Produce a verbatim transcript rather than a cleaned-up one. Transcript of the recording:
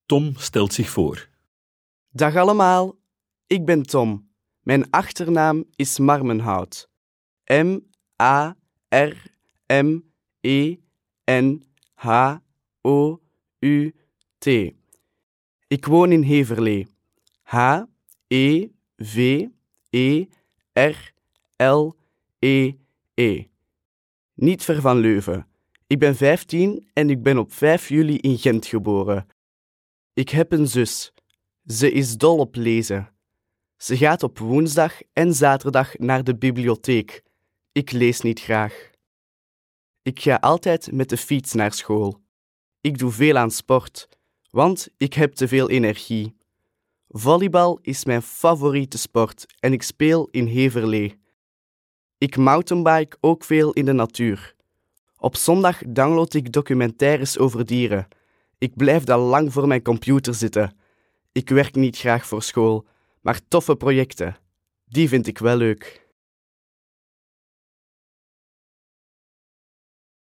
Tom stelt zich voor. Dag allemaal, ik ben Tom. Mijn achternaam is Marmenhout. M A R M E N H O U T. Ik woon in Heverlee. H E V E R L E E. Niet ver van Leuven. Ik ben vijftien en ik ben op vijf juli in Gent geboren. Ik heb een zus. Ze is dol op lezen. Ze gaat op woensdag en zaterdag naar de bibliotheek. Ik lees niet graag. Ik ga altijd met de fiets naar school. Ik doe veel aan sport, want ik heb te veel energie. Volleybal is mijn favoriete sport en ik speel in Heverlee. Ik mountainbike ook veel in de natuur. Op zondag download ik documentaires over dieren. Ik blijf dan lang voor mijn computer zitten. Ik werk niet graag voor school, maar toffe projecten, die vind ik wel leuk.